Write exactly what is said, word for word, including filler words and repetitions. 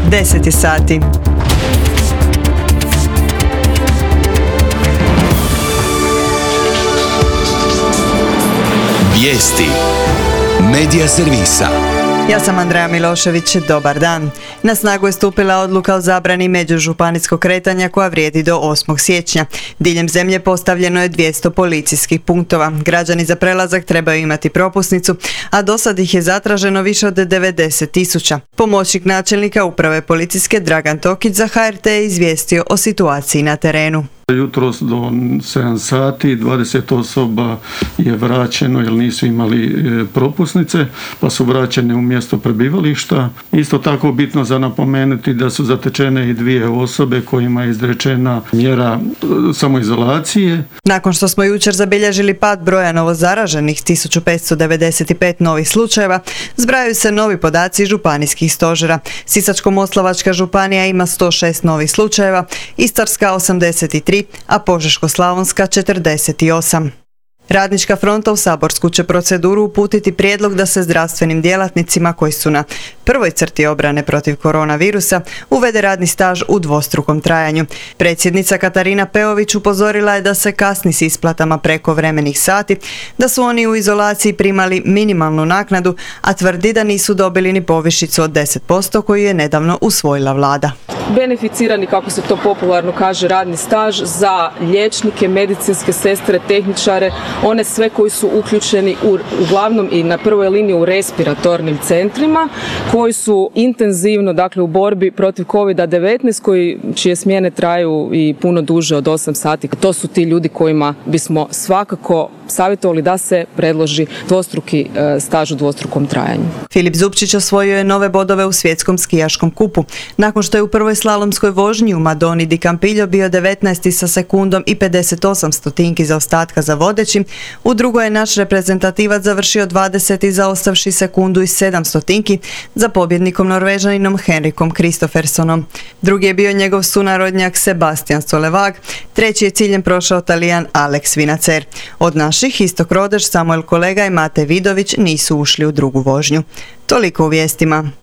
deset sati. Vijesti Medija servisa. Ja sam Andreja Milošević, dobar dan. Na snagu je stupila odluka o zabrani međužupanijskog kretanja koja vrijedi do osmog siječnja. Diljem zemlje postavljeno je dvjesto policijskih punktova. Građani za prelazak trebaju imati propusnicu, a do sad ih je zatraženo više od devedeset tisuća. Pomoćnik načelnika uprave policijske Dragan Tokić za H R T je izvijestio o situaciji na terenu. Jutros do sedam sati dvadeset osoba je vraćeno jer nisu imali propusnice, pa su vraćene u mjesto prebivališta. Isto tako bitno za napomenuti da su zatečene i dvije osobe kojima je izrečena mjera samoizolacije. Nakon što smo jučer zabilježili pad broja novozaraženih, tisuću petsto devedeset pet novih slučajeva, zbrajaju se novi podaci županijskih stožera. Sisačko-moslavačka županija ima sto šest novih slučajeva, Istarska osamdeset tri, a Požeško-slavonska četrdeset osam. Radnička fronta u saborsku će proceduru uputiti prijedlog da se zdravstvenim djelatnicima koji su na prvoj crti obrane protiv koronavirusa uvede radni staž u dvostrukom trajanju. Predsjednica Katarina Peović upozorila je da se kasni s isplatama prekovremenih sati, da su oni u izolaciji primali minimalnu naknadu, a tvrdi da nisu dobili ni povišicu od deset posto koju je nedavno usvojila vlada. Beneficirani, kako se to popularno kaže, radni staž za liječnike, medicinske sestre, tehničare, one sve koji su uključeni u, uglavnom i na prvoj liniji u respiratornim centrima, koji su intenzivno, dakle, u borbi protiv kovid devetnaest, koji, čije smjene traju i puno duže od osam sati. To su ti ljudi kojima bismo svakako savjetovali da se predloži dvostruki e, staž u dvostrukom trajanju. Filip Zupčić osvojio je nove bodove u svjetskom skijaškom kupu. Nakon što je u prvoj slalomskoj vožnji u Madoni di Campillo bio devetnaesti sa sekundom i pedeset osam stotinki zaostatka za vodećim, u drugoj je naš reprezentativac završio dvadeseti zaostavši sekundu i sedam stotinki za pobjednikom Norvežaninom Henrikom Kristoffersonom. Drugi je bio njegov sunarodnjak Sebastian Solevag, treći je ciljem prošao Talijan Alex Vinacer. Od naših Istok Rodeš, Samuel Kolega i Mate Vidović nisu ušli u drugu vožnju. Toliko u vijestima.